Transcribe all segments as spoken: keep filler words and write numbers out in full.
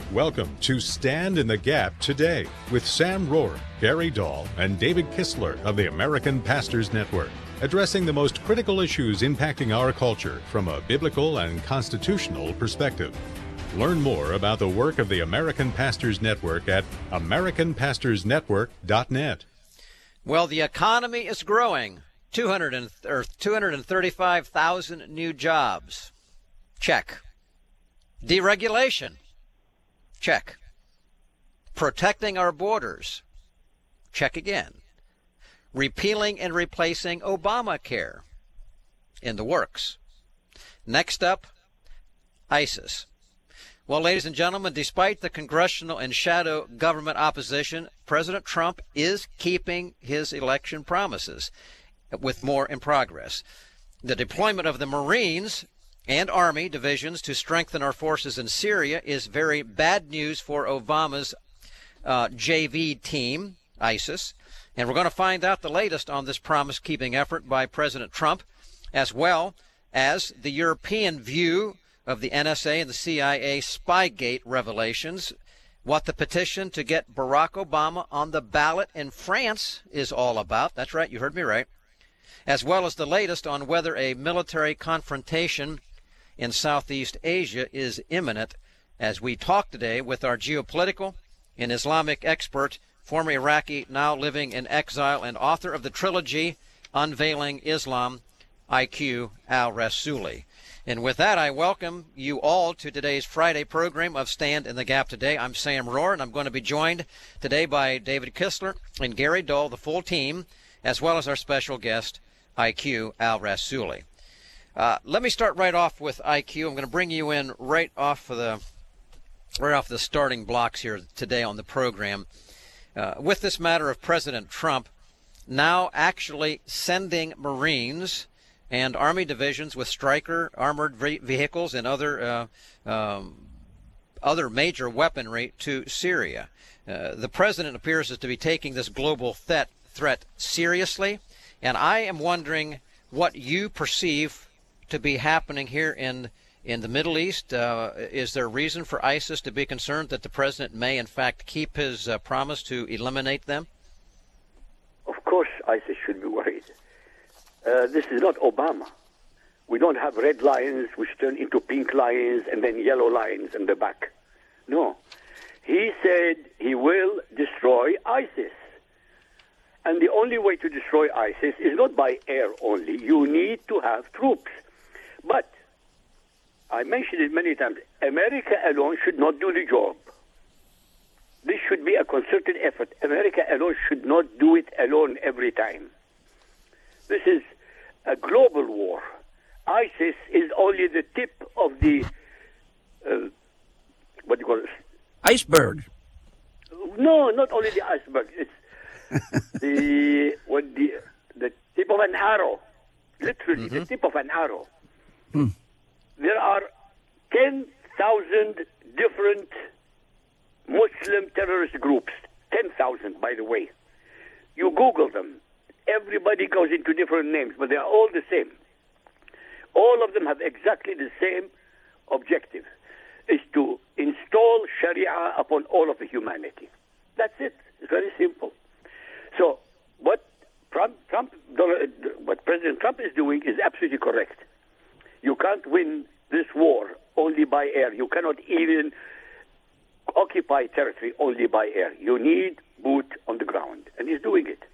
Welcome to Stand in the Gap Today with Sam Rohr, Gary Dahl, and David Kistler of the American Pastors Network, addressing the most critical issues impacting our culture from a biblical and constitutional perspective. Learn more about the work of the American Pastors Network at american pastors network dot net. Well, the economy is growing. two hundred or two hundred thirty-five thousand new jobs. Check. Deregulation. Check. Protecting our borders. Check again. Repealing and replacing Obamacare. In the works. Next up, ISIS. Well, ladies and gentlemen, despite the congressional and shadow government opposition, President Trump is keeping his election promises, with more in progress. The deployment of the Marines and Army divisions to strengthen our forces in Syria is very bad news for Obama's uh, J V team, ISIS. And we're going to find out the latest on this promise-keeping effort by President Trump, as well as the European view of the N S A and the C I A Spygate revelations, what the petition to get Barack Obama on the ballot in France is all about. That's right, you heard me right. As well as the latest on whether a military confrontation in Southeast Asia is imminent, as we talk today with our geopolitical and Islamic expert, former Iraqi, now living in exile, and author of the trilogy Unveiling Islam, I Q al-Rassooli. And with that, I welcome you all to today's Friday program of Stand in the Gap Today. I'm Sam Rohr, and I'm going to be joined today by David Kistler and Gary Dahl, the full team, as well as our special guest, I Q al-Rassooli. Uh, let me start right off with I Q. I'm going to bring you in right off of the right off the starting blocks here today on the program. Uh, with this matter of President Trump now actually sending Marines and Army divisions with Stryker armored vehicles and other uh, um, other major weaponry to Syria. Uh, the president appears to be taking this global threat threat seriously, and I am wondering what you perceive to be happening here in in the Middle East. Uh, is there reason for ISIS to be concerned that the president may, in fact, keep his uh, promise to eliminate them? Of course, ISIS should be worried. Uh, this is not Obama. We don't have red lions which turn into pink lions and then yellow lions in the back. No. He said he will destroy ISIS. And the only way to destroy ISIS is not by air only. You need to have troops. But I mentioned it many times. America alone should not do the job. This should be a concerted effort. America alone should not do it alone every time. This is a global war. ISIS is only the tip of the, uh, what do you call it? Iceberg. No, not only the iceberg. It's the, what the, the tip of an arrow. Literally, mm-hmm. the tip of an arrow. Hmm. There are ten thousand different Muslim terrorist groups. ten thousand, by the way. You Google them. Everybody goes into different names, but they are all the same. All of them have exactly the same objective, is to install Sharia upon all of the humanity. That's it. It's very simple. So what Trump, Trump, what President Trump is doing is absolutely correct. You can't win this war only by air. You cannot even occupy territory only by air. You need boot on the ground, and he's doing it.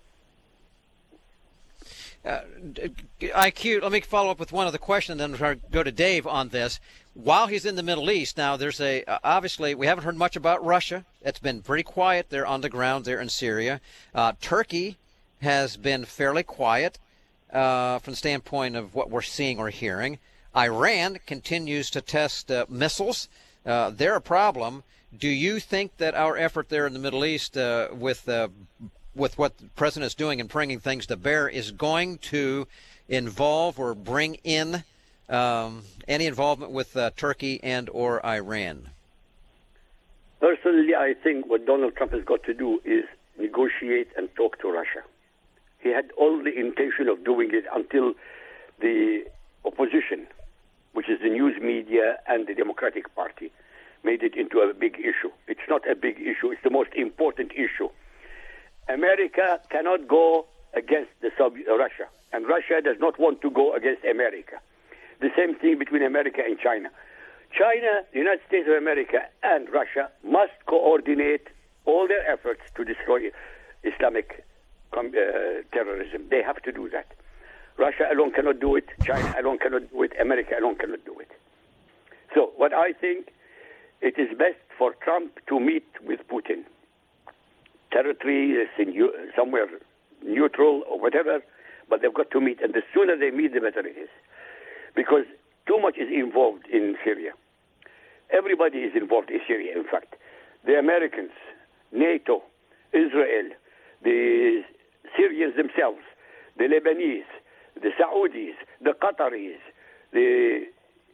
Uh, I Q, let me follow up with one other question, and then go to Dave on this. While he's in the Middle East, now there's a, uh, obviously, we haven't heard much about Russia. It's been pretty quiet there on the ground there in Syria. Uh, Turkey has been fairly quiet uh, from the standpoint of what we're seeing or hearing. Iran continues to test uh, missiles. Uh, they're a problem. Do you think that our effort there in the Middle East uh, with uh, with what the president is doing and bringing things to bear is going to involve or bring in um, any involvement with uh, Turkey and or Iran? Personally, I think what Donald Trump has got to do is negotiate and talk to Russia. He had all the intention of doing it until the opposition, which is the news media and the Democratic Party, made made it into a big issue. It's not a big issue. It's the most important issue. America cannot go against the Soviet, Russia, and Russia does not want to go against America. The same thing between America and China. China, the United States of America, and Russia must coordinate all their efforts to destroy Islamic uh, terrorism. They have to do that. Russia alone cannot do it. China alone cannot do it. America alone cannot do it. So what I think, it is best for Trump to meet with Putin. Territory is in, somewhere neutral or whatever, but they've got to meet. And the sooner they meet, the better it is. Because too much is involved in Syria. Everybody is involved in Syria, in fact. The Americans, NATO, Israel, the Syrians themselves, the Lebanese, the Saudis, the Qataris, the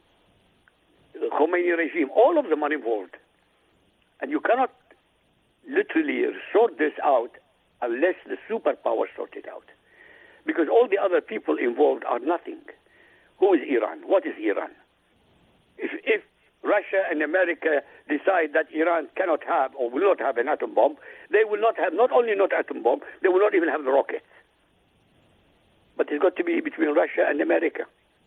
Khomeini regime, all of them are involved. And you cannot literally sort this out unless the superpowers sort it out. Because all the other people involved are nothing. Who is Iran? What is Iran? If, if Russia and America decide that Iran cannot have or will not have an atom bomb, they will not have, not only not atom bomb, they will not even have the rockets. But it's got to be between Russia and America.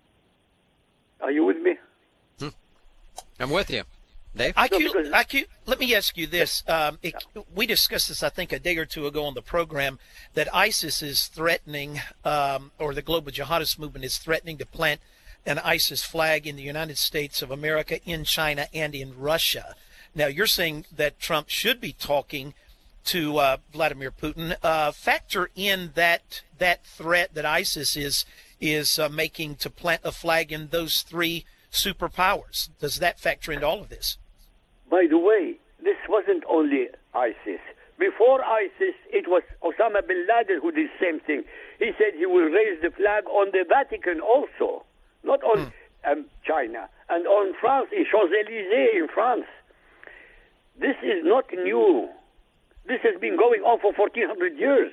Are you with me? Hmm. I'm with you. Dave? I Q, I Q, let me ask you this. Um, it, we discussed this, I think, a day or two ago on the program, that ISIS is threatening, um, or the global jihadist movement is threatening to plant an ISIS flag in the United States of America, in China, and in Russia. Now, you're saying that Trump should be talking to uh, Vladimir Putin. Uh, factor in that that threat that ISIS is is uh, making to plant a flag in those three superpowers. Does that factor into all of this? By the way, this wasn't only ISIS. Before ISIS, it was Osama bin Laden who did the same thing. He said he will raise the flag on the Vatican also, not on hmm. um, China, and on France, in Champs-Élysées in France. This is not new. This has been going on for fourteen hundred years.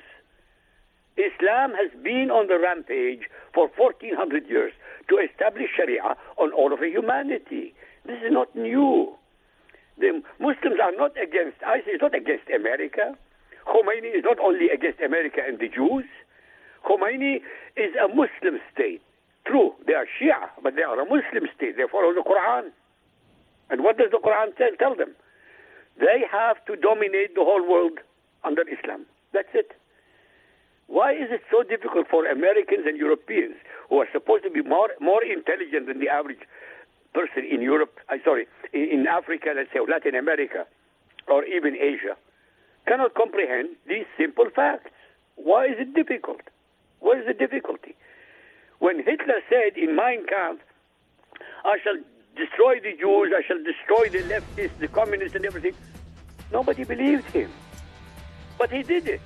Islam has been on the rampage for fourteen hundred years to establish Sharia on all of humanity. This is not new. The Muslims are not against, ISIS is not against America. Khomeini is not only against America and the Jews. Khomeini is a Muslim state. True, they are Shia, but they are a Muslim state. They follow the Quran. And what does the Quran tell, tell them? They have to dominate the whole world under Islam. That's it. Why is it so difficult for Americans and Europeans, who are supposed to be more more intelligent than the average person in Europe, uh, sorry, in, in Africa, let's say, or Latin America, or even Asia, cannot comprehend these simple facts? Why is it difficult? What is the difficulty? When Hitler said in Mein Kampf, I shall destroy the Jews, I shall destroy the leftists, the communists and everything, nobody believed him. But he did it.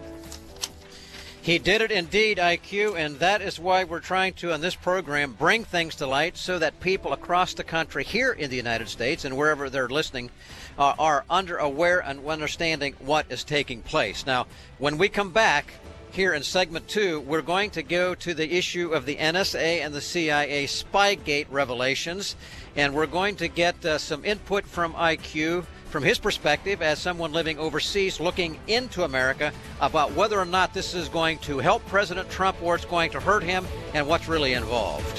He did it indeed, I Q, and that is why we're trying to, on this program, bring things to light so that people across the country here in the United States and wherever they're listening uh, are under aware and understanding what is taking place. Now, when we come back here in segment two, we're going to go to the issue of the N S A and the C I A Spygate revelations, and we're going to get uh, some input from I Q from his perspective as someone living overseas looking into America about whether or not this is going to help President Trump or it's going to hurt him and what's really involved.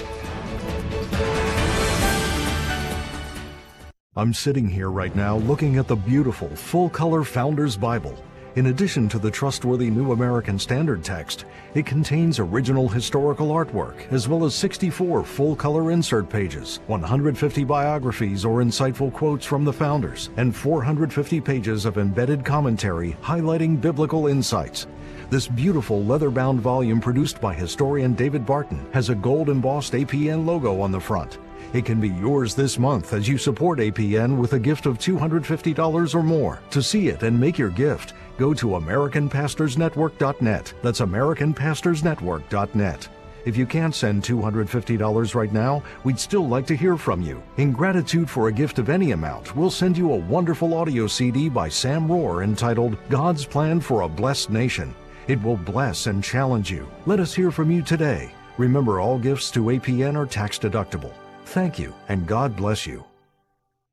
I'm sitting here right now looking at the beautiful full-color Founders Bible. In addition to the trustworthy New American Standard text, it contains original historical artwork, as well as sixty-four full-color insert pages, one hundred fifty biographies or insightful quotes from the founders, and four hundred fifty pages of embedded commentary highlighting biblical insights. This beautiful leather-bound volume produced by historian David Barton has a gold-embossed A P N logo on the front. It can be yours this month as you support A P N with a gift of two hundred fifty dollars or more. To see it and make your gift, go to American Pastors Network dot net. That's American Pastors Network dot net. If you can't send two hundred fifty dollars right now, we'd still like to hear from you. In gratitude for a gift of any amount, we'll send you a wonderful audio C D by Sam Rohr entitled God's Plan for a Blessed Nation. It will bless and challenge you. Let us hear from you today. Remember, all gifts to A P N are tax deductible. Thank you, and God bless you.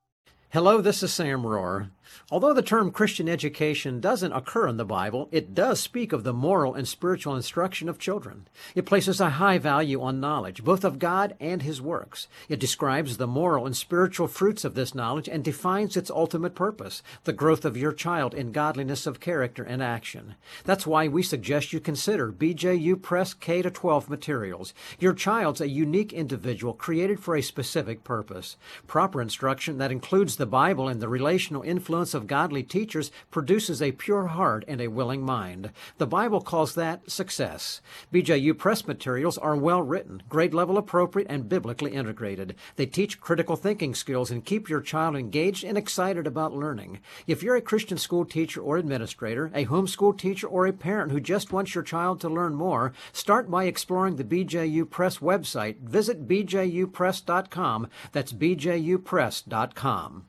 Hello, this is Sam Rohr. Although the term Christian education doesn't occur in the Bible, it does speak of the moral and spiritual instruction of children. It places a high value on knowledge, both of God and His works. It describes the moral and spiritual fruits of this knowledge and defines its ultimate purpose, the growth of your child in godliness of character and action. That's why we suggest you consider B J U Press K to twelve materials. Your child's a unique individual created for a specific purpose. Proper instruction that includes the Bible and the relational influence of godly teachers produces a pure heart and a willing mind. The Bible calls that success. B J U Press materials are well written, grade level appropriate, and biblically integrated. They teach critical thinking skills and keep your child engaged and excited about learning. If you're a Christian school teacher or administrator, a homeschool teacher, or a parent who just wants your child to learn more, start by exploring the B J U Press website. Visit b j u press dot com. That's b j u press dot com.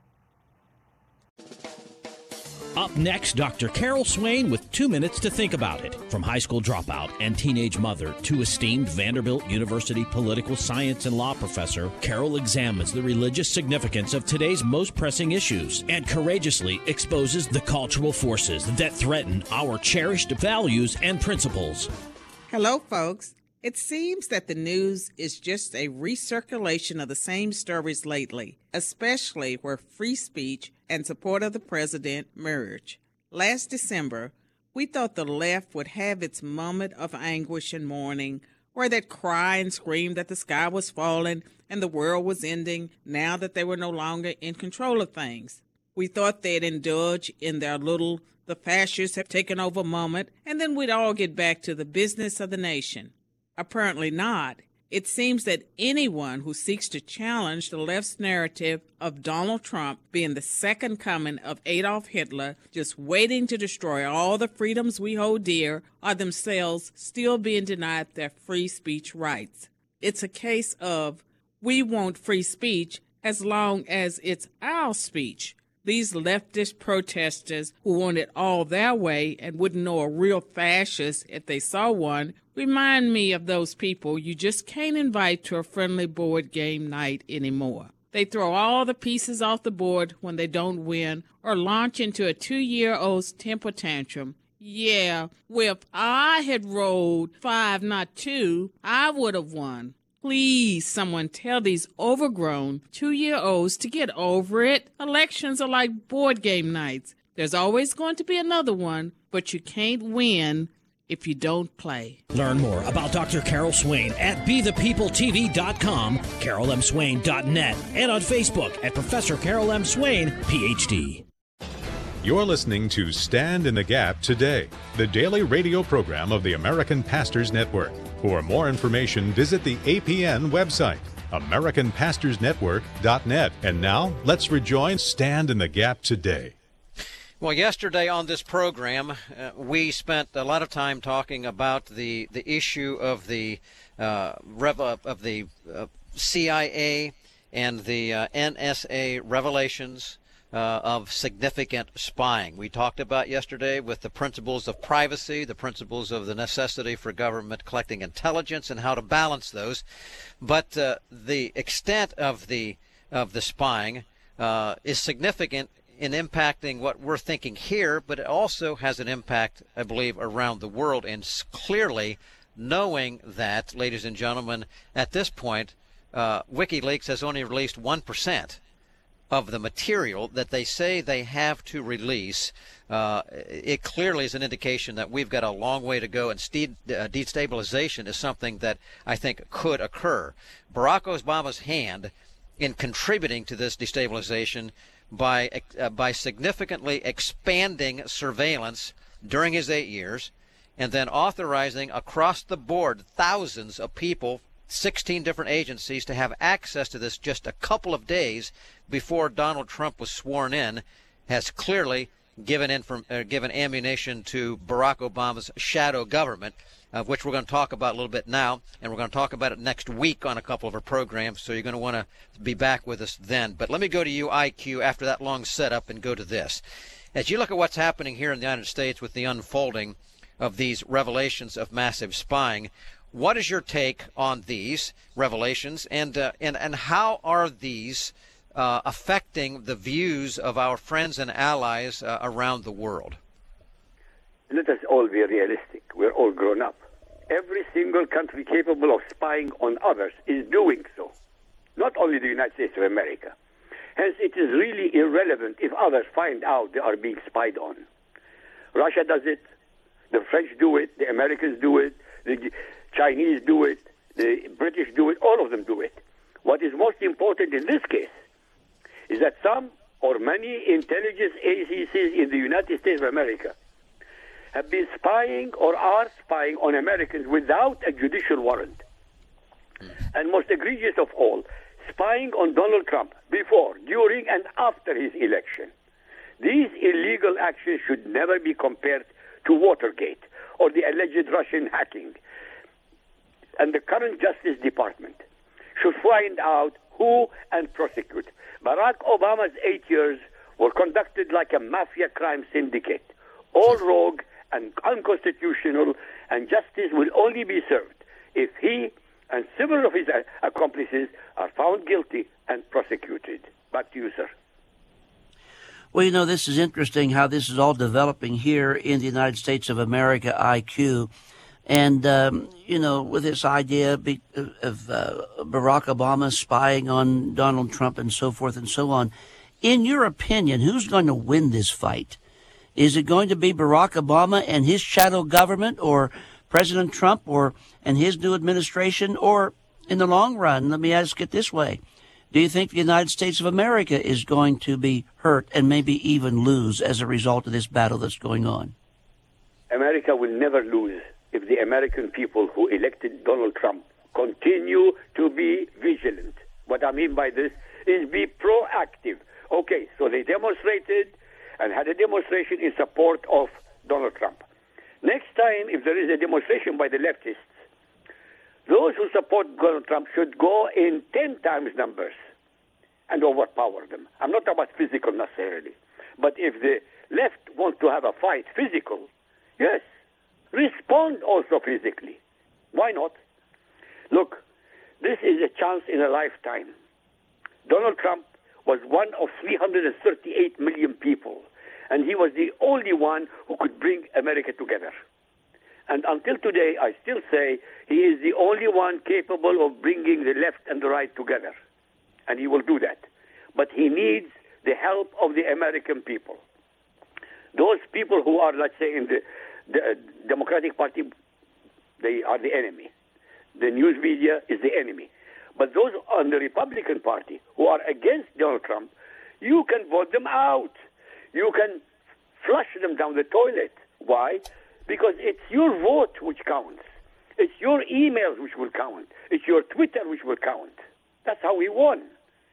Up next, Doctor Carol Swain with two minutes to think about it. From high school dropout and teenage mother to esteemed Vanderbilt University political science and law professor, Carol examines the religious significance of today's most pressing issues and courageously exposes the cultural forces that threaten our cherished values and principles. Hello, folks. It seems that the news is just a recirculation of the same stories lately, especially where free speech and support of the president merge. Last December, we thought the left would have its moment of anguish and mourning, where they'd cry and scream that the sky was falling and the world was ending now that they were no longer in control of things. We thought they'd indulge in their little "the fascists have taken over" moment, and then we'd all get back to the business of the nation. Apparently not. It seems that anyone who seeks to challenge the left's narrative of Donald Trump being the second coming of Adolf Hitler, just waiting to destroy all the freedoms we hold dear, are themselves still being denied their free speech rights. It's a case of, we want free speech as long as it's our speech. These leftist protesters who want it all their way and wouldn't know a real fascist if they saw one remind me of those people you just can't invite to a friendly board game night anymore. They throw all the pieces off the board when they don't win or launch into a two-year-old's temper tantrum. Yeah, well, if I had rolled five, not two, I would have won. Please, someone tell these overgrown two-year-olds to get over it. Elections are like board game nights. There's always going to be another one, but you can't win if you don't play. Learn more about Doctor Carol Swain at be the people t v dot com, carol m swain dot net, and on Facebook at Professor Carol M. Swain, P H D. You're listening to Stand in the Gap Today, the daily radio program of the American Pastors Network. For more information, visit the A P N website, american pastors network dot net. And now, let's rejoin Stand in the Gap Today. Well, yesterday on this program, uh, we spent a lot of time talking about the, the issue of the uh, rev- of the uh, C I A and the uh, N S A revelations Uh, of significant spying. We talked about yesterday with the principles of privacy, the principles of the necessity for government collecting intelligence and how to balance those. But uh, the extent of the of the spying uh, is significant in impacting what we're thinking here, but it also has an impact, I believe, around the world. And clearly, knowing that, ladies and gentlemen, at this point, uh, WikiLeaks has only released one percent of the material that they say they have to release. Uh, it clearly is an indication that we've got a long way to go, and ste- uh, destabilization is something that I think could occur. Barack Obama's hand in contributing to this destabilization by uh, by significantly expanding surveillance during his eight years, and then authorizing across the board thousands of people, sixteen different agencies, to have access to this just a couple of days before Donald Trump was sworn in, has clearly given inform- uh, given ammunition to Barack Obama's shadow government, of which we're going to talk about a little bit now, and we're going to talk about it next week on a couple of our programs, so you're going to want to be back with us then. But let me go to you, I Q, after that long setup, and go to this. As you look at what's happening here in the United States with the unfolding of these revelations of massive spying, what is your take on these revelations, and uh, and and how are these uh, affecting the views of our friends and allies uh, around the world? Let us all be realistic. We're all grown up. Every single country capable of spying on others is doing so. Not only the United States of America. Hence, it is really irrelevant if others find out they are being spied on. Russia does it. The French do it. The Americans do it. The Chinese do it. The British do it. All of them do it. What is most important in this case is that some or many intelligence agencies in the United States of America have been spying or are spying on Americans without a judicial warrant. And most egregious of all, spying on Donald Trump before, during, and after his election. These illegal actions should never be compared to Watergate or the alleged Russian hacking. And the current Justice Department should find out who and prosecute. Barack Obama's eight years were conducted like a mafia crime syndicate, all rogue and unconstitutional, and justice will only be served if he and several of his accomplices are found guilty and prosecuted. Back to you, sir. Well, you know, this is interesting how this is all developing here in the United States of America, I Q. And, um, you know, with this idea of uh, Barack Obama spying on Donald Trump and so forth and so on, in your opinion, who's going to win this fight? Is it going to be Barack Obama and his shadow government, or President Trump or and his new administration? Or in the long run, let me ask it this way. Do you think the United States of America is going to be hurt and maybe even lose as a result of this battle that's going on? America will never lose if the American people who elected Donald Trump continue to be vigilant. What I mean by this is be proactive. Okay, so they demonstrated and had a demonstration in support of Donald Trump. Next time, if there is a demonstration by the leftists, those who support Donald Trump should go in ten times numbers and overpower them. I'm not talking about physical necessarily. But if the left wants to have a fight physical, yes, respond also physically. Why not? Look, this is a chance in a lifetime. Donald Trump was one of three hundred thirty-eight million people, and he was the only one who could bring America together. And until today, I still say he is the only one capable of bringing the left and the right together. And he will do that. But he needs the help of the American people. Those people who are, let's say, in the, the Democratic Party, they are the enemy. The news media is the enemy. But those on the Republican Party who are against Donald Trump, you can vote them out. You can flush them down the toilet. Why? Because it's your vote which counts. It's your emails which will count. It's your Twitter which will count. That's how we won.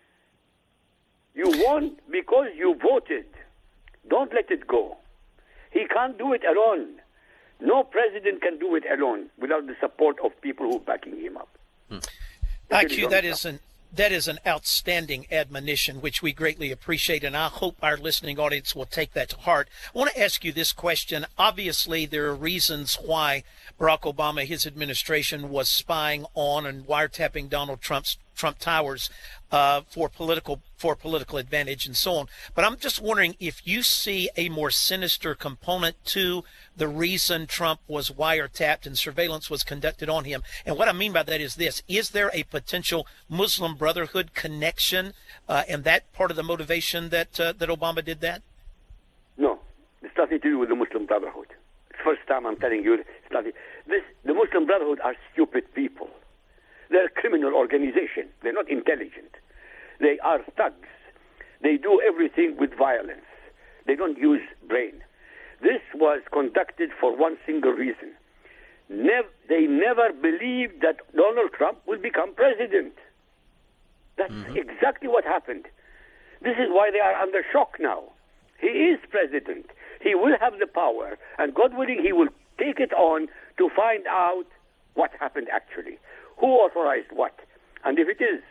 You won because you voted. Don't let it go. He can't do it alone. No president can do it alone without the support of people who are backing him up. Hmm. I Q, that is an that is an outstanding admonition, which we greatly appreciate, and I hope our listening audience will take that to heart. I want to ask you this question. Obviously, there are reasons why Barack Obama, his administration, was spying on and wiretapping Donald Trump's Trump Towers uh, for political for political advantage and so on. But I'm just wondering if you see a more sinister component to the reason Trump was wiretapped and surveillance was conducted on him. And what I mean by that is this: is there a potential Muslim Brotherhood connection uh, and that part of the motivation that uh, that Obama did that? No, it's nothing to do with the Muslim Brotherhood. It's the first time I'm telling you it's nothing. This, the Muslim Brotherhood are stupid people. They're a criminal organization. They're not intelligent. They are thugs. They do everything with violence. They don't use brain. This was conducted for one single reason. Never, they never believed that Donald Trump will become president. That's mm-hmm. exactly what happened. This is why they are under shock now. He is president. He will have the power, and God willing, he will take it on to find out what happened actually. Who authorized what? And if it is,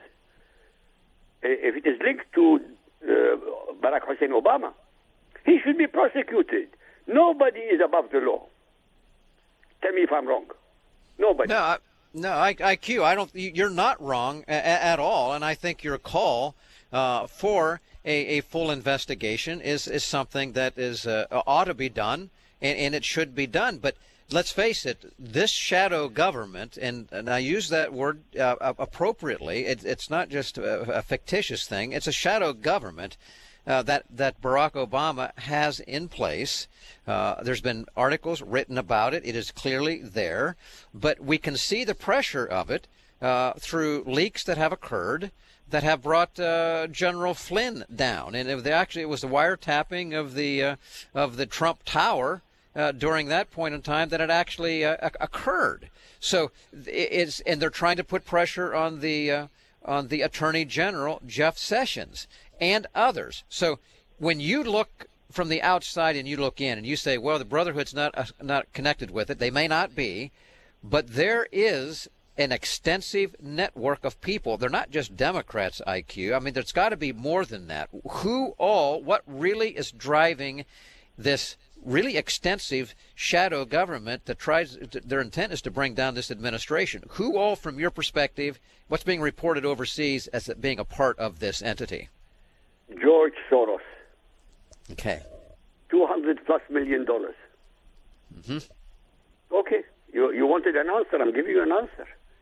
if it is linked to uh, Barack Hussein Obama, he should be prosecuted. Nobody is above the law. Tell me if I'm wrong. Nobody. No, I, no, I, I Q, I don't. You're not wrong a, a, at all, and I think your call uh, for a, a full investigation is, is something that is uh, ought to be done, and, and it should be done. But let's face it, this shadow government, and, and I use that word uh, appropriately, it, it's not just a, a fictitious thing, it's a shadow government uh, that, that Barack Obama has in place. Uh, there's been articles written about it. It is clearly there. But we can see the pressure of it uh, through leaks that have occurred that have brought uh, General Flynn down. And it, actually, it was the wiretapping of the, uh, of the Trump Tower Uh, during that point in time that it actually uh, occurred. So it's, and they're trying to put pressure on the uh, on the Attorney General Jeff Sessions and others. So when you look from the outside and you look in and you say, well, the Brotherhood's not uh, not connected with it, they may not be, but there is an extensive network of people. They're not just Democrats, I Q. I mean, there's got to be more than that. Who all, what really is driving this really extensive shadow government that tries, their intent is to bring down this administration? Who all, from your perspective, what's being reported overseas as being a part of this entity? George Soros. Okay. two hundred plus million dollars. Mm-hmm. Okay. You, you wanted an answer. I'm giving you an answer.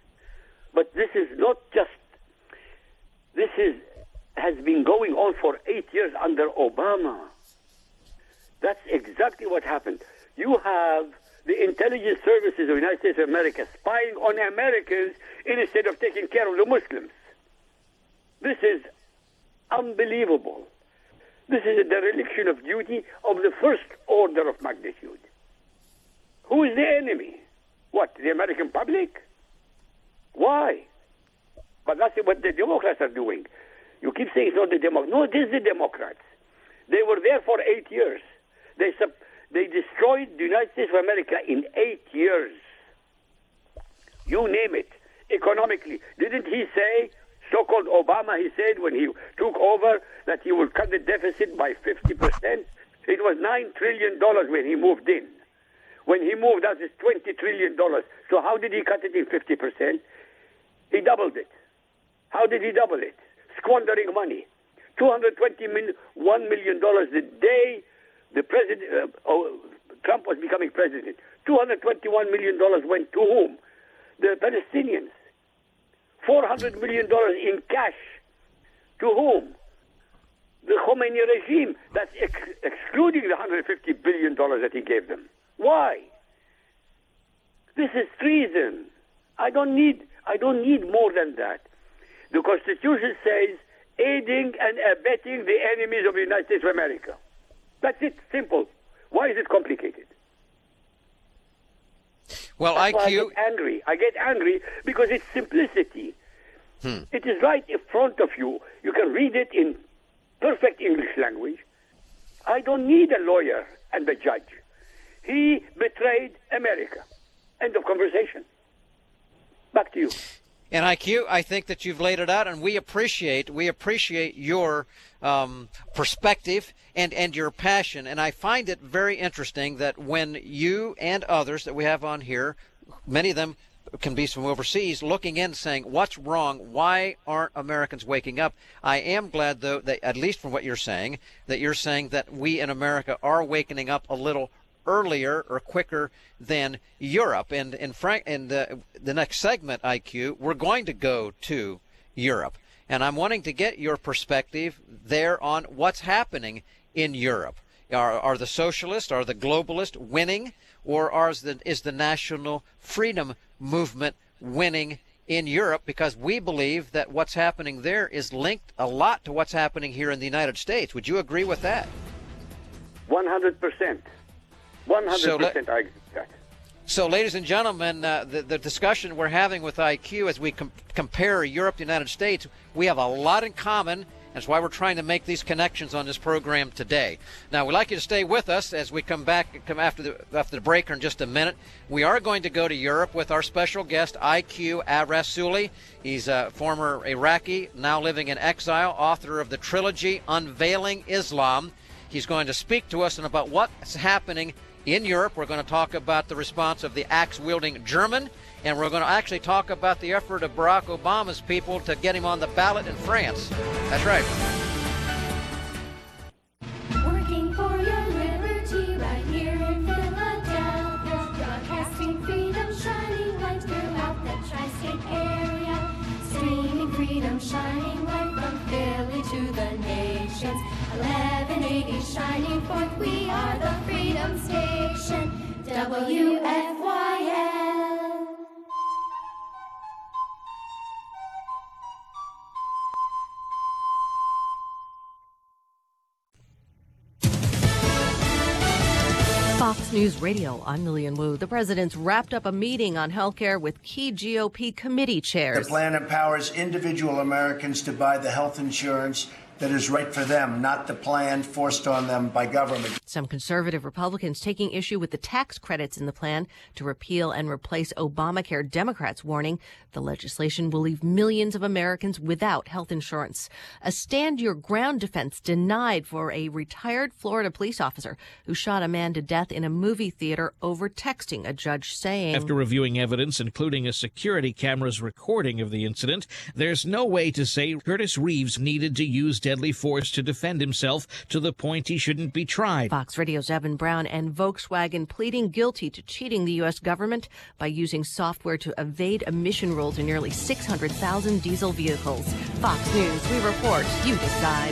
But this is not just, this is has been going on for eight years under Obama. That's exactly what happened. You have the intelligence services of the United States of America spying on Americans instead of taking care of the Muslims. This is unbelievable. This is a dereliction of duty of the first order of magnitude. Who is the enemy? What, the American public? Why? But that's what the Democrats are doing. You keep saying it's not the Democrats. No, it is the Democrats. They were there for eight years. They sub- they destroyed the United States of America in eight years. You name it. Economically. Didn't he say, so-called Obama, he said when he took over that he would cut the deficit by fifty percent? It was nine trillion dollars when he moved in. When he moved out, it's twenty trillion dollars. So how did he cut it in fifty percent? He doubled it. How did he double it? Squandering money. two hundred twenty-one million dollars the day the president, uh, oh, Trump was becoming president. two hundred twenty-one million dollars went to whom? The Palestinians. four hundred million dollars in cash. To whom? The Khomeini regime. That's ex- excluding the one hundred fifty billion dollars that he gave them. Why? This is treason. I don't need, I don't need more than that. The Constitution says aiding and abetting the enemies of the United States of America. That's it. Simple. Why is it complicated? Well, That's I Q. Why I get angry. I get angry because it's simplicity. Hmm. It is right in front of you. You can read it in perfect English language. I don't need a lawyer and a judge. He betrayed America. End of conversation. Back to you. And I Q, I think that you've laid it out, and we appreciate we appreciate your um, perspective and, and your passion. And I find it very interesting that when you and others that we have on here, many of them can be from overseas, looking in saying, what's wrong? Why aren't Americans waking up? I am glad, though, that at least from what you're saying, that you're saying that we in America are waking up a little earlier or quicker than Europe. And in Frank, in the, the next segment, I Q, we're going to go to Europe. And I'm wanting to get your perspective there on what's happening in Europe. Are, are the socialists, are the globalists winning, or are the, is the national freedom movement winning in Europe? Because we believe that what's happening there is linked a lot to what's happening here in the United States. Would you agree with that? one hundred percent. one hundred percent I agree with that. So, ladies and gentlemen, uh, the, the discussion we're having with I Q as we com- compare Europe to the United States, we have a lot in common. That's why we're trying to make these connections on this program today. Now, we'd like you to stay with us as we come back come after the after the break in just a minute. We are going to go to Europe with our special guest, I Q Ar-Rassooli. He's a former Iraqi, now living in exile, author of the trilogy Unveiling Islam. He's going to speak to us about what's happening In Europe, we're going to talk about the response of the axe-wielding German, and we're going to actually talk about the effort of Barack Obama's people to get him on the ballot in France. That's right. Working for your liberty right here in Philadelphia. Broadcasting freedom, shining light throughout the tri-state area. Streaming freedom, shining light from Philly to the nations. eleven eighty shining forth, we are the Freedom Station, W F Y L. Fox News Radio, I'm Lillian Wu. The president's wrapped up a meeting on health care with key G O P committee chairs. The plan empowers individual Americans to buy the health insurance that is right for them, not the plan forced on them by government. Some conservative Republicans taking issue with the tax credits in the plan to repeal and replace Obamacare. Democrats warning the legislation will leave millions of Americans without health insurance. A stand your ground defense denied for a retired Florida police officer who shot a man to death in a movie theater over texting, a judge saying. After reviewing evidence, including a security camera's recording of the incident, there's no way to say Curtis Reeves needed to use deadly force to defend himself to the point he shouldn't be tried. Fox Radio's Evan Brown and Volkswagen pleading guilty to cheating the U S government by using software to evade emission rules in nearly six hundred thousand diesel vehicles. Fox News, we report, you decide.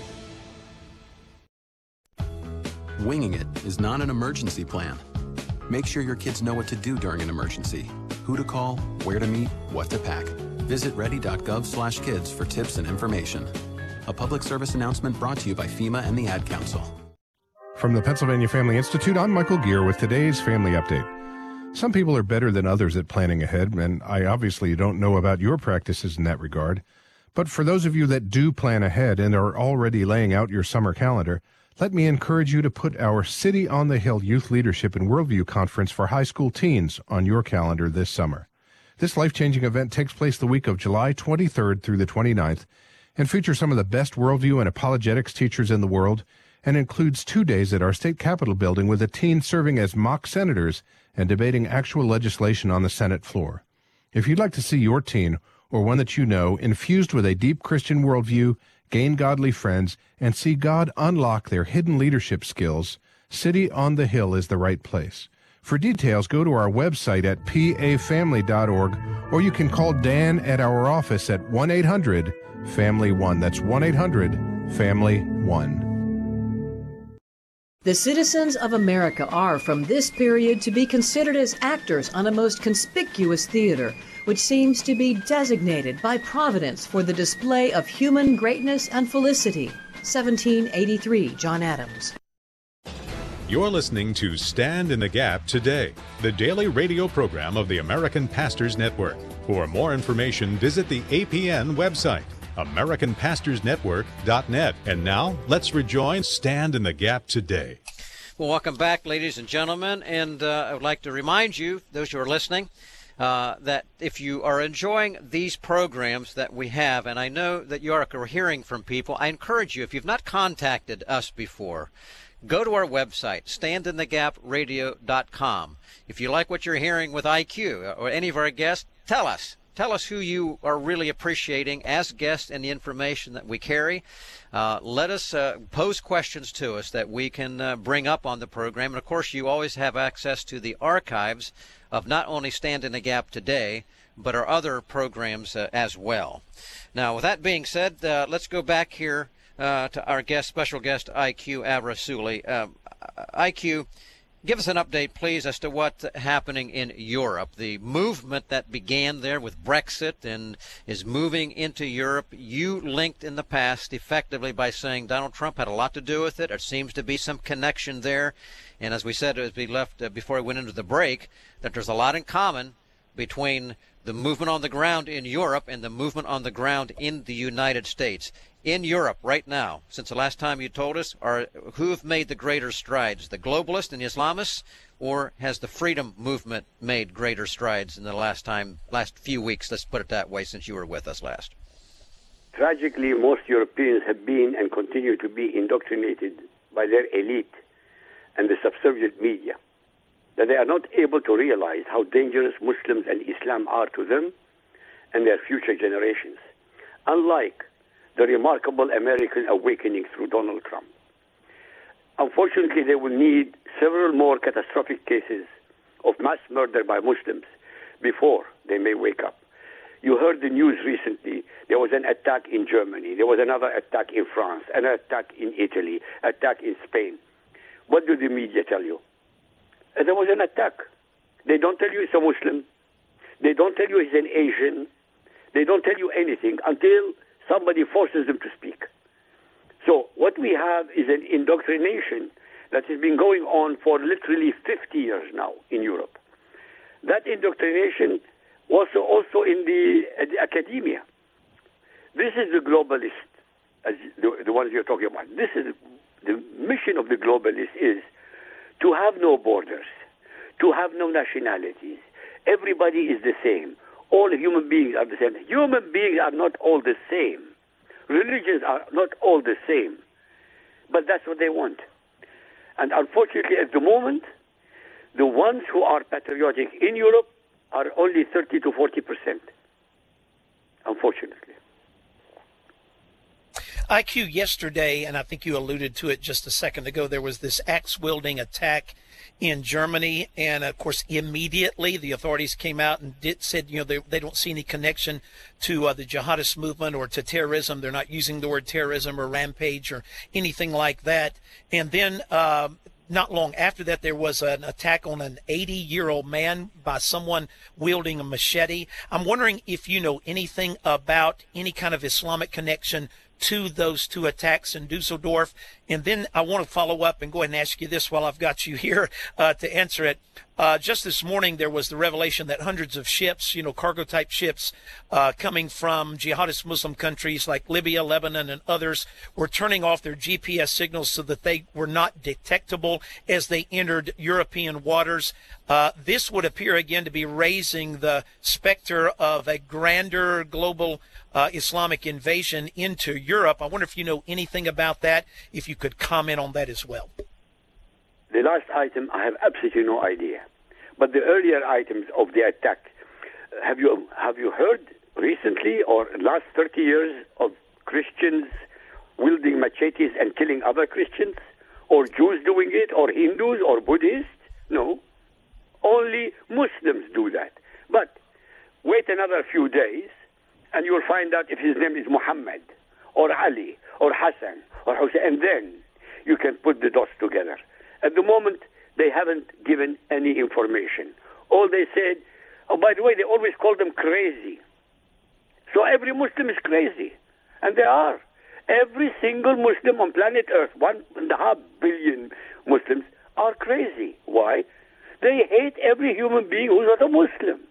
Winging it is not an emergency plan. Make sure your kids know what to do during an emergency, who to call, where to meet, what to pack. Visit ready.gov slash kids for tips and information. A public service announcement brought to you by FEMA and the Ad Council. From the Pennsylvania Family Institute, I'm Michael Gear with today's Family Update. Some people are better than others at planning ahead, and I obviously don't know about your practices in that regard. But for those of you that do plan ahead and are already laying out your summer calendar, let me encourage you to put our City on the Hill Youth Leadership and Worldview Conference for high school teens on your calendar this summer. This life-changing event takes place the week of July twenty-third through the twenty-ninth, and features some of the best worldview and apologetics teachers in the world, and includes two days at our state capitol building with the teens serving as mock senators and debating actual legislation on the Senate floor. If you'd like to see your teen, or one that you know, infused with a deep Christian worldview, gain godly friends, and see God unlock their hidden leadership skills, City on the Hill is the right place. For details, go to our website at p a family dot org, or you can call Dan at our office at one eight hundred family one. That's one eight hundred family one. The citizens of America are, from this period, to be considered as actors on a most conspicuous theater, which seems to be designated by Providence for the display of human greatness and felicity. seventeen eighty-three, John Adams. You're listening to Stand in the Gap Today, the daily radio program of the American Pastors Network. For more information, visit the A P N website, american pastors network dot net. And now, let's rejoin Stand in the Gap Today. Well, welcome back, ladies and gentlemen. And uh, I would like to remind you, those who are listening, uh, that if you are enjoying these programs that we have, and I know that you are hearing from people, I encourage you, if you've not contacted us before, go to our website, stand in the gap radio dot com. If you like what you're hearing with I Q or any of our guests, tell us. Tell us who you are really appreciating as guests and the information that we carry. Uh, let us uh, pose questions to us that we can uh, bring up on the program. And, of course, you always have access to the archives of not only Stand in the Gap Today, but our other programs uh, as well. Now, with that being said, uh, let's go back here uh, to our guest, special guest, I Q Avrasuli. Uh, I Q, give us an update, please, as to what's happening in Europe. The movement that began there with Brexit and is moving into Europe. You linked in the past effectively by saying Donald Trump had a lot to do with it. There seems to be some connection there. And as we said as we left uh, before we went into the break, that there's a lot in common between the movement on the ground in Europe and the movement on the ground in the United States. In Europe right now, since the last time you told us, are who have made the greater strides, the globalists and the Islamists, or has the freedom movement made greater strides in the last time, last few weeks, let's put it that way, since you were with us last? Tragically, most Europeans have been and continue to be indoctrinated by their elite and the subservient media, that they are not able to realize how dangerous Muslims and Islam are to them and their future generations, unlike the remarkable American awakening through Donald Trump. Unfortunately, they will need several more catastrophic cases of mass murder by Muslims before they may wake up. You heard the news recently. There was an attack in Germany. There was another attack in France, an attack in Italy, attack in Spain. What do the media tell you? Uh, There was an attack. They don't tell you it's a Muslim. They don't tell you he's an Asian. They don't tell you anything until somebody forces them to speak. So what we have is an indoctrination that has been going on for literally fifty years now in Europe. That indoctrination also also in the, uh, the academia. This is the globalist, as the, the ones you're talking about. This is the mission of the globalist is to have no borders, to have no nationalities. Everybody is the same. All human beings are the same. Human beings are not all the same. Religions are not all the same. But that's what they want. And unfortunately, at the moment, the ones who are patriotic in Europe are only thirty to forty percent. Unfortunately. I Q, yesterday, and I think you alluded to it just a second ago, there was this axe-wielding attack in Germany, and of course immediately the authorities came out and did, said you know they, they don't see any connection to uh, the jihadist movement or to terrorism. They're not using the word terrorism or rampage or anything like that. And then uh, not long after that, there was an attack on an eighty-year-old man by someone wielding a machete. I'm wondering if you know anything about any kind of Islamic connection to those two attacks in Dusseldorf. And then I want to follow up and go ahead and ask you this while I've got you here uh, to answer it. Uh, just this morning, there was the revelation that hundreds of ships, you know, cargo-type ships uh, coming from jihadist Muslim countries like Libya, Lebanon, and others were turning off their G P S signals so that they were not detectable as they entered European waters. Uh, this would appear again to be raising the specter of a grander global uh, Islamic invasion into Europe. I wonder if you know anything about that, if you could comment on that as well. The last item, I have absolutely no idea. But the earlier items of the attack, have you have you heard recently or last thirty years of Christians wielding machetes and killing other Christians? Or Jews doing it? Or Hindus? Or Buddhists? No. Only Muslims do that. But wait another few days and you'll find out if his name is Muhammad or Ali or Hassan or Hussein, and then you can put the dots together. At the moment, they haven't given any information. All they said, oh, by the way, they always call them crazy. So every Muslim is crazy. And they are. Every single Muslim on planet Earth, one and a half billion Muslims, are crazy. Why? They hate every human being who's not a Muslim.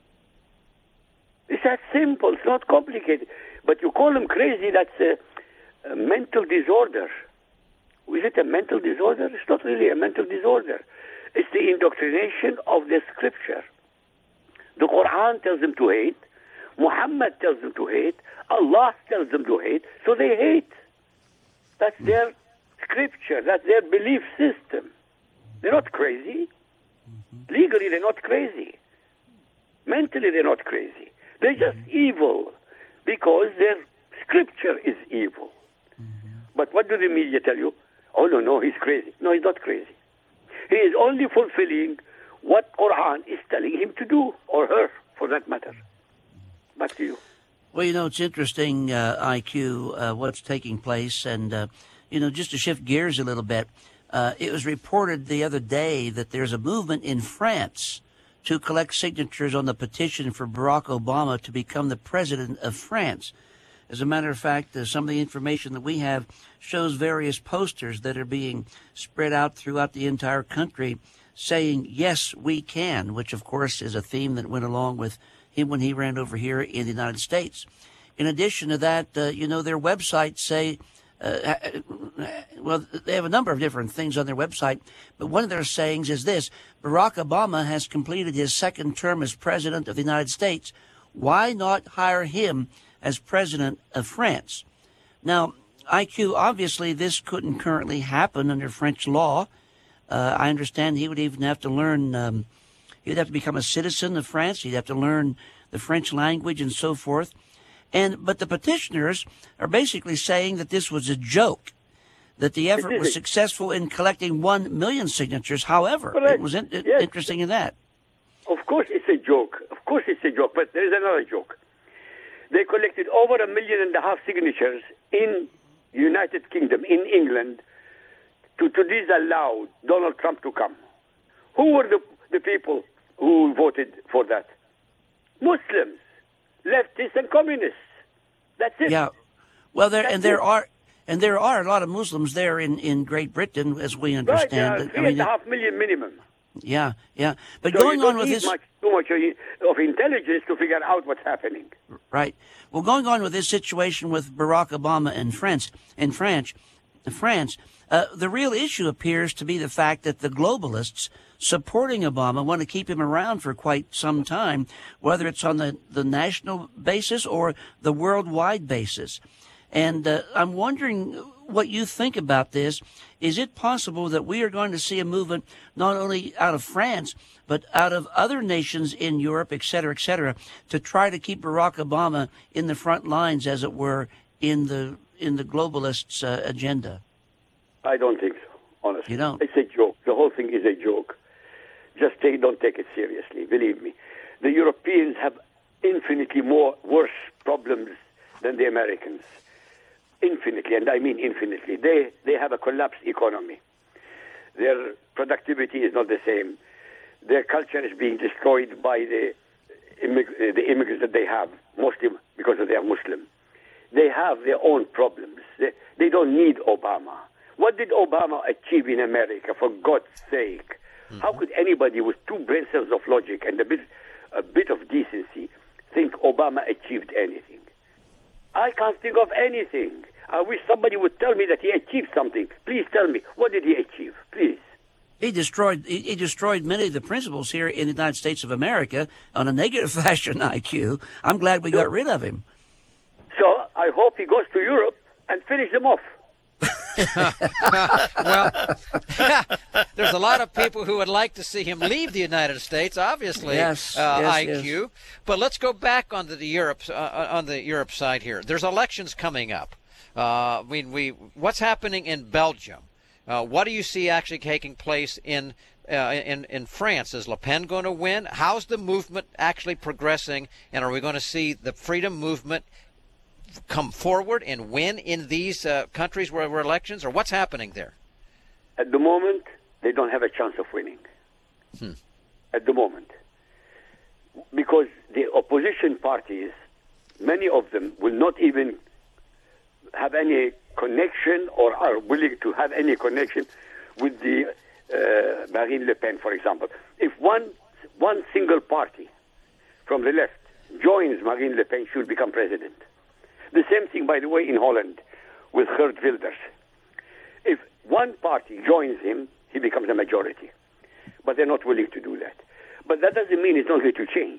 It's that simple. It's not complicated. But you call them crazy, that's a, a mental disorder. Is it a mental disorder? It's not really a mental disorder. It's the indoctrination of the scripture. The Quran tells them to hate. Muhammad tells them to hate. Allah tells them to hate. So they hate. That's their scripture. That's their belief system. They're not crazy. Legally, they're not crazy. Mentally, they're not crazy. They're just evil because their scripture is evil. But what do the media tell you? Oh, no, no, he's crazy. No, he's not crazy. He is only fulfilling what Quran is telling him to do, or her, for that matter. Back to you. Well, you know, it's interesting, uh, I Q, uh, what's taking place. And, uh, you know, just to shift gears a little bit, uh, it was reported the other day that there's a movement in France to collect signatures on the petition for Barack Obama to become the president of France. As a matter of fact, uh, some of the information that we have shows various posters that are being spread out throughout the entire country saying, yes, we can, which, of course, is a theme that went along with him when he ran over here in the United States. In addition to that, uh, you know, their websites say, uh, well, they have a number of different things on their website, but one of their sayings is this: Barack Obama has completed his second term as president of the United States. Why not hire him as president of France? Now, I Q, obviously this couldn't currently happen under French law. Uh, I understand he would even have to learn, um, he'd have to become a citizen of France. He'd have to learn the French language and so forth. And but the petitioners are basically saying that this was a joke, that the effort was successful in collecting one million signatures. However, Correct. it was in, Yes. interesting in that. Of course it's a joke. Of course it's a joke, but there is another joke. They collected over a million and a half signatures in United Kingdom, in England, to, to disallow Donald Trump to come. Who were the, the people who voted for that? Muslims, leftists and communists. That's it. Yeah. Well, there That's and there it. are and there are a lot of Muslims there in, in Great Britain, as we Right, there understand. are it. three and a half million minimum. Yeah, yeah. But So going you don't on with need this, much, too much of intelligence to figure out what's happening. right? Well, going on with this situation with Barack Obama and France, in France, France, uh, the real issue appears to be the fact that the globalists supporting Obama want to keep him around for quite some time, whether it's on the, the national basis or the worldwide basis. And uh, I'm wondering what you think about this. Is it possible that we are going to see a movement not only out of France, but out of other nations in Europe, et cetera, et cetera, to try to keep Barack Obama in the front lines, as it were, in the in the globalists' uh, agenda? I don't think so, honestly. You don't? It's a joke. The whole thing is a joke. Just take, don't take it seriously, believe me. The Europeans have infinitely more worse problems than the Americans. Infinitely, and I mean infinitely. They they have a collapsed economy. Their productivity is not the same. Their culture is being destroyed by the immig- the immigrants that they have, mostly because they are Muslim. They have their own problems. They, they don't need Obama. What did Obama achieve in America, for God's sake? Mm-hmm. How could anybody with two brain cells of logic and a bit, a bit of decency think Obama achieved anything? I can't think of anything. I wish somebody would tell me that he achieved something. Please tell me, what did he achieve? Please. He destroyed he, he destroyed many of the principles here in the United States of America on a negative fashion, I Q. I'm glad we got rid of him. So I hope he goes to Europe and finish them off. Well, there's a lot of people who would like to see him leave the United States, obviously, yes, uh, yes, I Q. Yes. But let's go back onto the Europe uh, on the Europe side here. There's elections coming up. Uh, I mean, we what's happening in Belgium? Uh, what do you see actually taking place in uh, in in France? Is Le Pen going to win? How's the movement actually progressing? And are we going to see the freedom movement come forward and win in these uh, countries where there were elections, or what's happening there? At the moment, they don't have a chance of winning. Hmm. At the moment. Because the opposition parties, many of them will not even have any connection or are willing to have any connection with the uh, Marine Le Pen, for example. If one one single party from the left joins Marine Le Pen, she will become president. The same thing, by the way, in Holland with Geert Wilders. If one party joins him, he becomes a majority. But they're not willing to do that. But that doesn't mean it's not going to change.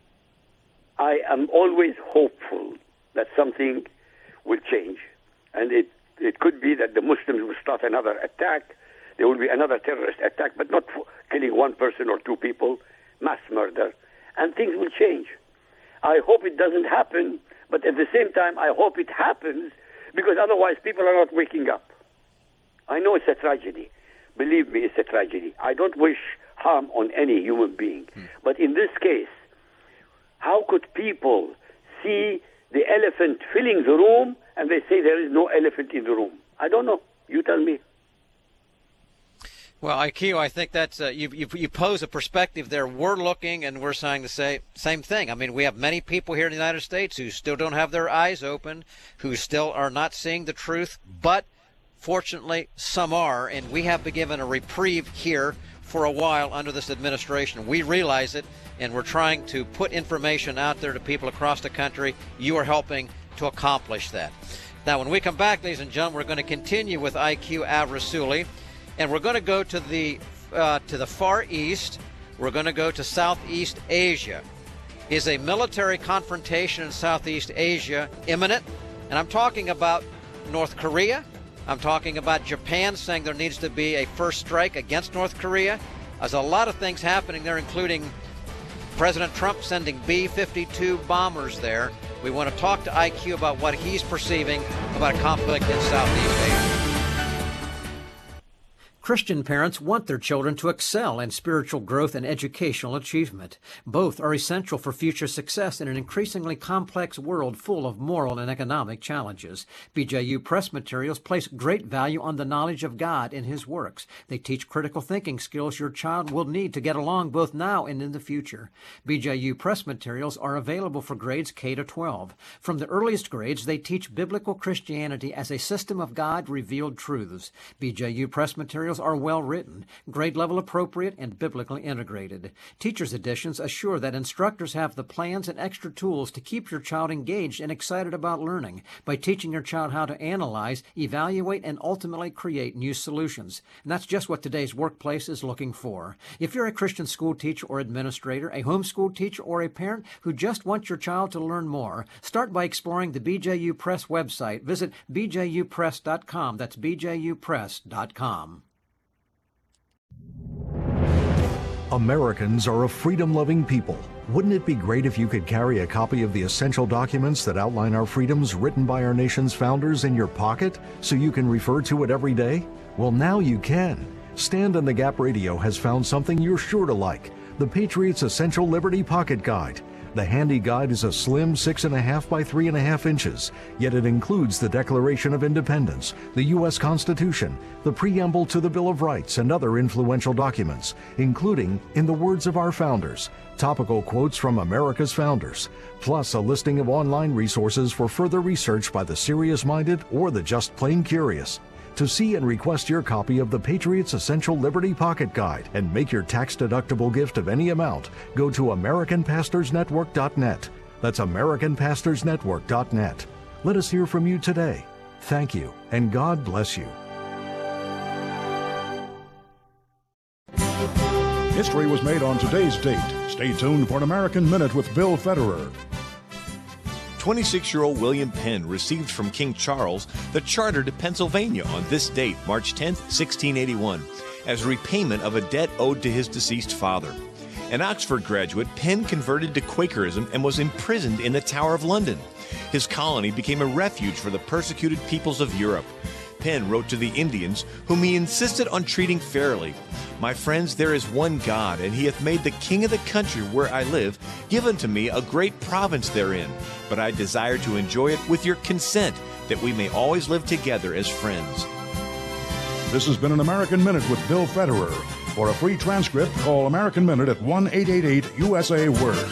I am always hopeful that something will change. And it, it could be that the Muslims will start another attack. There will be another terrorist attack, but not for killing one person or two people, mass murder. And things will change. I hope it doesn't happen, but at the same time, I hope it happens, because otherwise people are not waking up. I know it's a tragedy. Believe me, it's a tragedy. I don't wish harm on any human being. Hmm. But in this case, how could people see the elephant filling the room and they say there is no elephant in the room? I don't know. You tell me. Well, I Q, I think that's uh, you, you. You pose a perspective there. We're looking, and we're saying the same same thing. I mean, we have many people here in the United States who still don't have their eyes open, who still are not seeing the truth. But fortunately, some are, and we have been given a reprieve here for a while under this administration. We realize it, and we're trying to put information out there to people across the country. You are helping to accomplish that. Now, when we come back, ladies and gentlemen, we're going to continue with I Q Al-Rassooli. And we're going to go to the uh, to the Far East. We're going to go to Southeast Asia. Is a military confrontation in Southeast Asia imminent? And I'm talking about North Korea I'm talking about Japan saying there needs to be a first strike against North Korea. There's a lot of things happening there, including President Trump sending B fifty-two bombers there. We want to talk to I Q about what he's perceiving about a conflict in Southeast Asia. Christian parents want their children to excel in spiritual growth and educational achievement. Both are essential for future success in an increasingly complex world full of moral and economic challenges. B J U Press materials place great value on the knowledge of God in His works. They teach critical thinking skills your child will need to get along both now and in the future. B J U Press materials are available for grades K to twelve. From the earliest grades, they teach biblical Christianity as a system of God-revealed truths. B J U Press materials are well written, grade level appropriate, and biblically integrated. Teachers' editions assure that instructors have the plans and extra tools to keep your child engaged and excited about learning by teaching your child how to analyze, evaluate, and ultimately create new solutions. And that's just what today's workplace is looking for. If you're a Christian school teacher or administrator, a homeschool teacher, or a parent who just wants your child to learn more, start by exploring the B J U Press website. Visit b j u press dot com. That's b j u press dot com. Americans are a freedom-loving people. Wouldn't it be great if you could carry a copy of the essential documents that outline our freedoms written by our nation's founders in your pocket so you can refer to it every day? Well, now you can. Stand in the Gap Radio has found something you're sure to like, the Patriots Essential Liberty Pocket Guide. The handy guide is a slim six and a half by three and a half inches, yet it includes the Declaration of Independence, the U S Constitution, the preamble to the Bill of Rights, and other influential documents, including, in the words of our founders, topical quotes from America's founders, plus a listing of online resources for further research by the serious-minded or the just plain curious. To see and request your copy of the Patriots Essential Liberty Pocket Guide and make your tax-deductible gift of any amount, go to american pastors network dot net. That's american pastors network dot net. Let us hear from you today. Thank you, and God bless you. History was made on today's date. Stay tuned for an American Minute with Bill Federer. twenty-six-year-old William Penn received from King Charles the charter to Pennsylvania on this date, March tenth, sixteen eighty-one, as repayment of a debt owed to his deceased father. An Oxford graduate, Penn converted to Quakerism and was imprisoned in the Tower of London. His colony became a refuge for the persecuted peoples of Europe. Penn wrote to the Indians, whom he insisted on treating fairly. My friends, there is one God, and he hath made the king of the country where I live, given to me a great province therein. But I desire to enjoy it with your consent, that we may always live together as friends. This has been an American Minute with Bill Federer. For a free transcript, call American Minute at one eight eight eight U S A Word.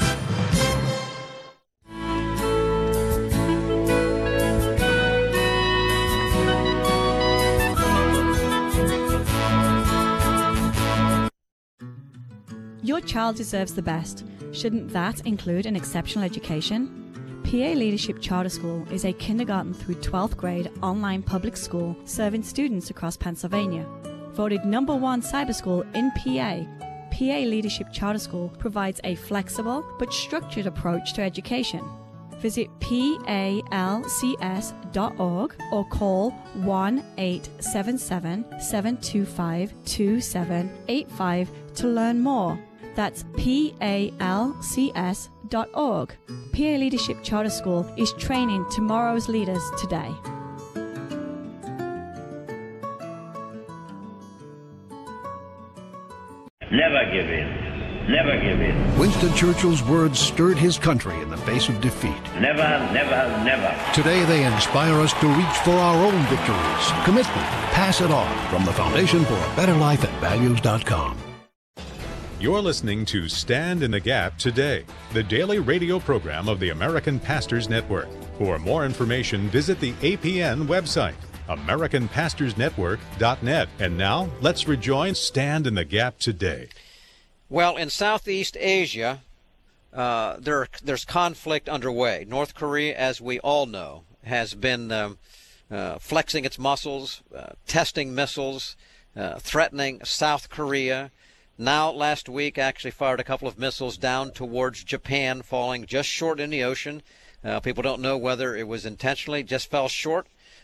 Your child deserves the best. Shouldn't that include an exceptional education? P A Leadership Charter School is a kindergarten through twelfth grade online public school serving students across Pennsylvania. Voted number one cyber school in P A, P A Leadership Charter School provides a flexible but structured approach to education. Visit P A L C S dot org or call one eight seven seven, seven two five, two seven eight five to learn more. That's P A L C S dot org. P A Leadership Charter School is training tomorrow's leaders today. Never give in. Never give in. Winston Churchill's words stirred his country in the face of defeat. Never, never, never. Today they inspire us to reach for our own victories. Commitment. Pass it on. From the Foundation for a Better Life at values dot com. You're listening to Stand in the Gap Today, the daily radio program of the American Pastors Network. For more information, visit the A P N website, american pastors network dot net. And now, let's rejoin Stand in the Gap Today. Well, in Southeast Asia, uh, there, there's conflict underway. North Korea, as we all know, has been um, uh, flexing its muscles, uh, testing missiles, uh, threatening South Korea. Now, last week, actually fired a couple of missiles down towards Japan, falling just short in the ocean. Uh, people don't know whether it was intentionally, just fell short,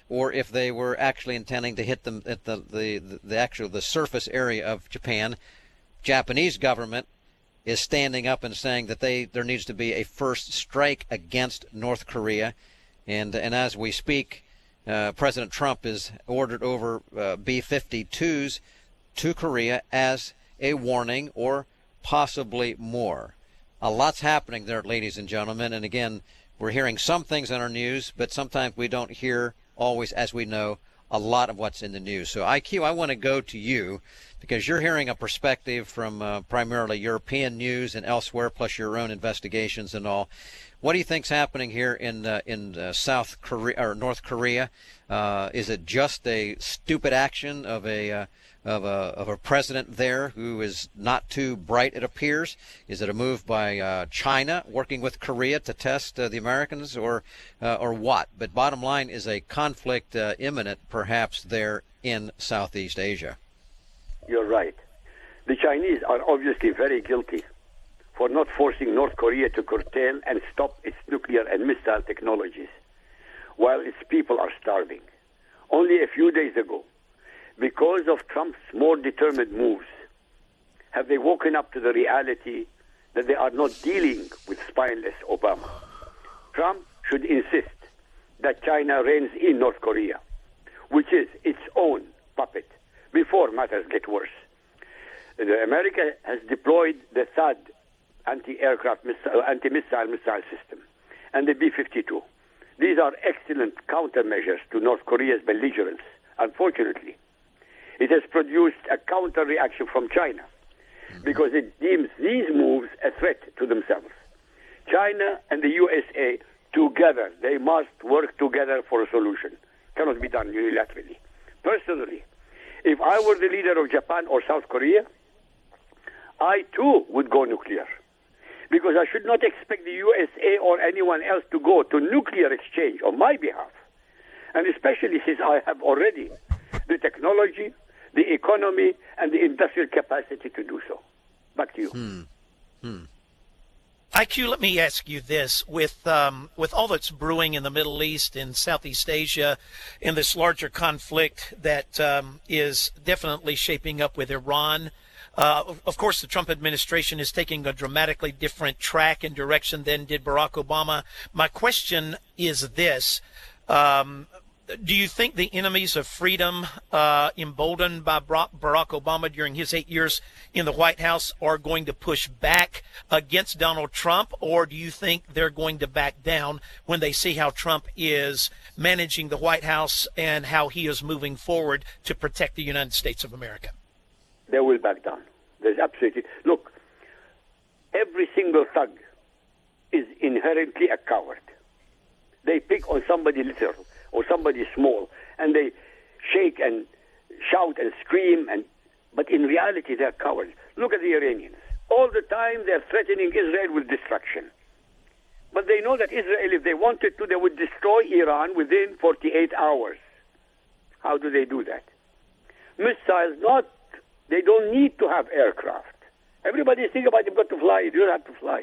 or if they were actually intending to hit them at the, the, the, the actual the surface area of Japan. Japanese government is standing up and saying that they there needs to be a first strike against North Korea. And, and as we speak, uh, President Trump has ordered over uh, B fifty-twos to Korea as a warning or possibly more. A lot's happening there, ladies and gentlemen. And again, we're hearing some things on our news, but sometimes we don't hear always, as we know, a lot of what's in the news. So, I Q, I want to go to you because you're hearing a perspective from uh, primarily European news and elsewhere, plus your own investigations and all. What do you think's happening here in uh, in uh, South Korea or North Korea? Uh, is it just a stupid action of a uh, of a of a president there who is not too bright, it appears? Is it a move by uh, China working with Korea to test uh, the Americans, or uh, or what? But bottom line is a conflict uh, imminent, perhaps there in Southeast Asia. You're right. The Chinese are obviously very guilty for not forcing North Korea to curtail and stop its nuclear and missile technologies, while its people are starving. Only a few days ago, because of Trump's more determined moves, have they woken up to the reality that they are not dealing with spineless Obama. Trump should insist that China reins in North Korea, which is its own puppet, before matters get worse. America has deployed the THAAD anti-aircraft missile, anti-missile missile system and the B fifty-two. These are excellent countermeasures to North Korea's belligerence. Unfortunately, it has produced a counter-reaction from China because it deems these moves a threat to themselves. China and the U S A together, they must work together for a solution. Cannot be done unilaterally. Personally, if I were the leader of Japan or South Korea, I too would go nuclear. Because I should not expect the U S A or anyone else to go to nuclear exchange on my behalf. And especially since I have already the technology, the economy, and the industrial capacity to do so. Back to you. Hmm. Hmm. I Q, let me ask you this. With um, with all that's brewing in the Middle East and Southeast Asia, in this larger conflict that um, is definitely shaping up with Iran, Uh, of course, the Trump administration is taking a dramatically different track and direction than did Barack Obama. My question is this. Um, do you think the enemies of freedom, uh, emboldened by Barack Obama during his eight years in the White House, are going to push back against Donald Trump, or do you think they're going to back down when they see how Trump is managing the White House and how he is moving forward to protect the United States of America? They will back down. There's absolutely... Look, every single thug is inherently a coward. They pick on somebody little or somebody small, and they shake and shout and scream, and but in reality they're cowards. Look at the Iranians. All the time they're threatening Israel with destruction. But they know that Israel, if they wanted to, they would destroy Iran within forty-eight hours. How do they do that? Missiles, not... They don't need to have aircraft. Everybody thinks about you've got to fly. You don't have to fly.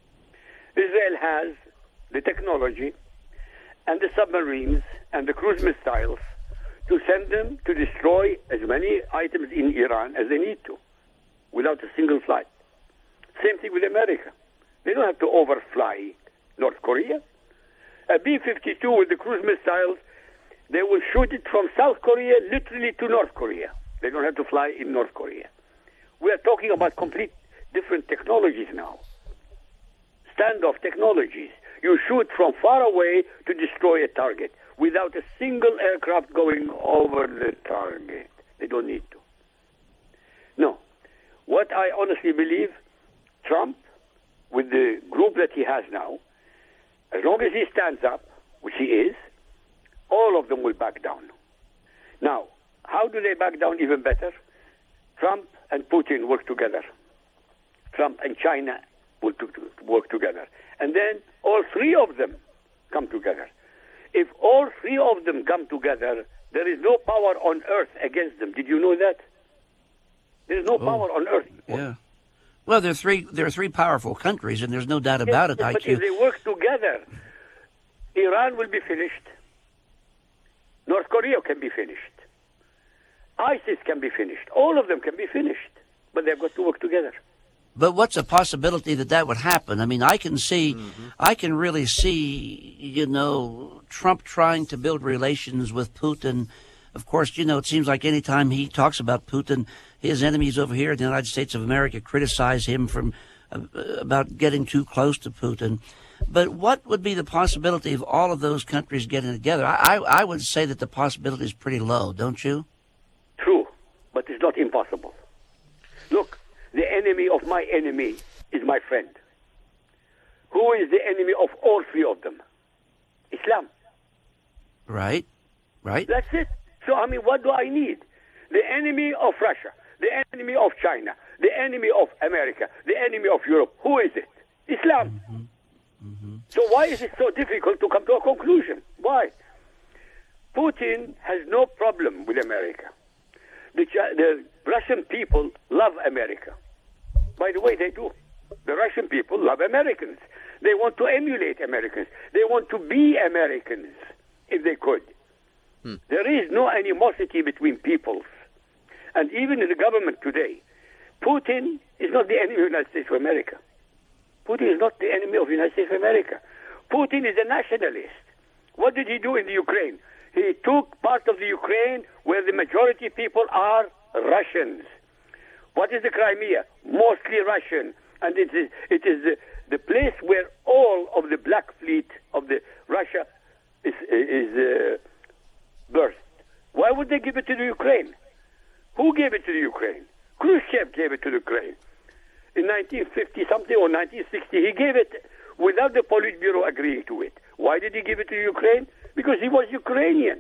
Israel has the technology and the submarines and the cruise missiles to send them to destroy as many items in Iran as they need to without a single flight. Same thing with America. They don't have to overfly North Korea. A B fifty-two with the cruise missiles, they will shoot it from South Korea literally to North Korea. They don't have to fly in North Korea. We are talking about complete different technologies now. Standoff technologies. You shoot from far away to destroy a target without a single aircraft going over the target. They don't need to. No. What I honestly believe, Trump, with the group that he has now, as long as he stands up, which he is, all of them will back down. Now, how do they back down even better? Trump and Putin work together. Trump and China will to, to work together. And then all three of them come together. If all three of them come together, there is no power on earth against them. Did you know that? There is no Oh, power on earth. Yeah. Well, they're three. They're three powerful countries, and there's no doubt about it. Yes, I but Q. if they work together, Iran will be finished. North Korea can be finished. ISIS can be finished. All of them can be finished. But they've got to work together. But what's a possibility that that would happen? I mean, I can see, mm-hmm. I can really see, you know, Trump trying to build relations with Putin. Of course, you know, it seems like any time he talks about Putin, his enemies over here in the United States of America criticize him from uh, about getting too close to Putin. But what would be the possibility of all of those countries getting together? I, I, I would say that the possibility is pretty low, don't you? True, but it's not impossible. Look, the enemy of my enemy is my friend. Who is the enemy of all three of them? Islam. Right, right. That's it. So, I mean, what do I need? The enemy of Russia, the enemy of China, the enemy of America, the enemy of Europe. Who is it? Islam. Mm-hmm. Mm-hmm. So why is it so difficult to come to a conclusion? Why? Putin has no problem with America. The, the Russian people love America. By the way, they do. The Russian people love Americans. They want to emulate Americans. They want to be Americans, if they could. Hmm. There is no animosity between peoples. And even in the government today, Putin is not the enemy of the United States of America. Putin is not the enemy of the United States of America. Putin is a nationalist. What did he do in the Ukraine? He took part of the Ukraine where the majority people are Russians. What is the Crimea? Mostly Russian. And it is, it is the, the place where all of the Black Fleet of the Russia is, is uh, birthed. Why would they give it to the Ukraine? Who gave it to the Ukraine? Khrushchev gave it to the Ukraine. In nineteen fifty something or nineteen sixty, he gave it without the Politburo agreeing to it. Why did he give it to Ukraine? Because he was Ukrainian.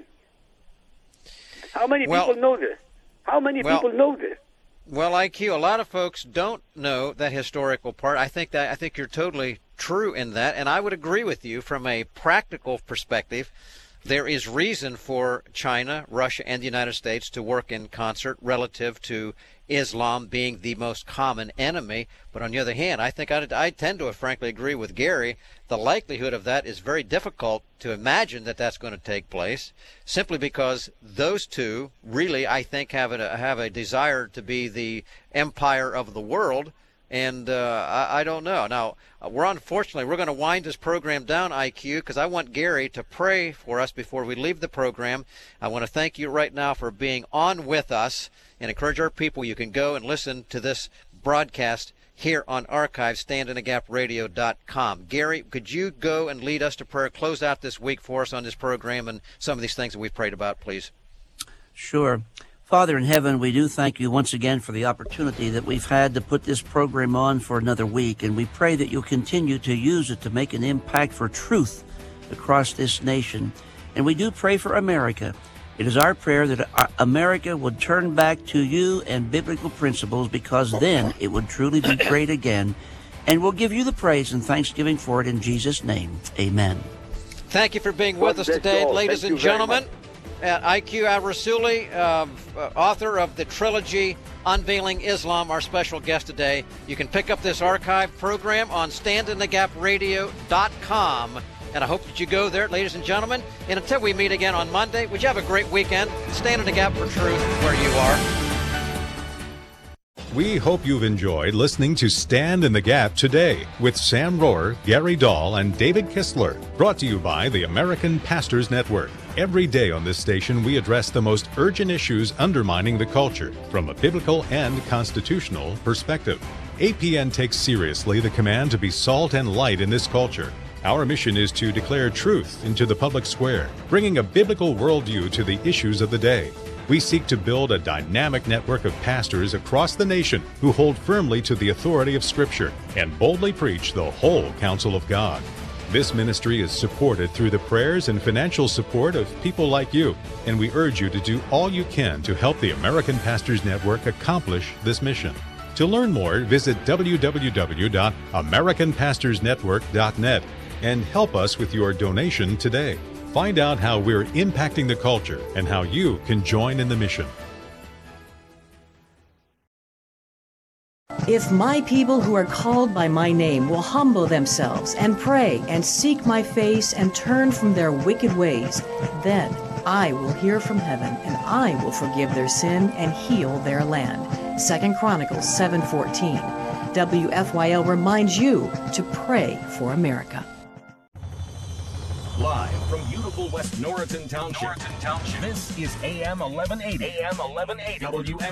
How many well, people know this? How many well, people know this? Well, I Q, a lot of folks don't know that historical part. I think that I think you're totally true in that, and I would agree with you from a practical perspective. There is reason for China, Russia, and the United States to work in concert relative to Islam being the most common enemy. But on the other hand, I think I'd, I tend to frankly agree with Gary. The likelihood of that is very difficult to imagine that that's going to take place, simply because those two really, I think, have a, have a desire to be the empire of the world. And uh, I, I don't know. Now, we're unfortunately, we're going to wind this program down, I Q, because I want Gary to pray for us before we leave the program. I want to thank you right now for being on with us and encourage our people. You can go and listen to this broadcast here on archive, stand in the gap radio dot com. Gary, could you go and lead us to prayer, close out this week for us on this program and some of these things that we've prayed about, please? Sure. Father in heaven, we do thank you once again for the opportunity that we've had to put this program on for another week, and we pray that you'll continue to use it to make an impact for truth across this nation. And we do pray for America. It is our prayer that America would turn back to you and biblical principles, because then it would truly be great again. And we'll give you the praise and thanksgiving for it in Jesus' name. Amen. Thank you for being with us today, ladies and gentlemen. Uh, I Q al-Rassooli, uh, author of the trilogy Unveiling Islam, our special guest today. You can pick up this archive program on stand in the gap radio dot com. And I hope that you go there, ladies and gentlemen. And until we meet again on Monday, would you have a great weekend? Stand in the gap for truth where you are. We hope you've enjoyed listening to Stand in the Gap today with Sam Rohrer, Gary Dahl, and David Kistler. Brought to you by the American Pastors Network. Every day on this station, we address the most urgent issues undermining the culture from a biblical and constitutional perspective. A P N takes seriously the command to be salt and light in this culture. Our mission is to declare truth into the public square, bringing a biblical worldview to the issues of the day. We seek to build a dynamic network of pastors across the nation who hold firmly to the authority of Scripture and boldly preach the whole counsel of God. This ministry is supported through the prayers and financial support of people like you, and we urge you to do all you can to help the American Pastors Network accomplish this mission. To learn more, visit w w w dot american pastors network dot net and help us with your donation today. Find out how we're impacting the culture and how you can join in the mission. If my people who are called by my name will humble themselves and pray and seek my face and turn from their wicked ways, then I will hear from heaven, and I will forgive their sin and heal their land. Second Chronicles seven fourteen. W F Y L reminds you to pray for America. Live from beautiful West Norriton Township. Norriton Township. This is A M eleven eighty. A M eleven eighty. W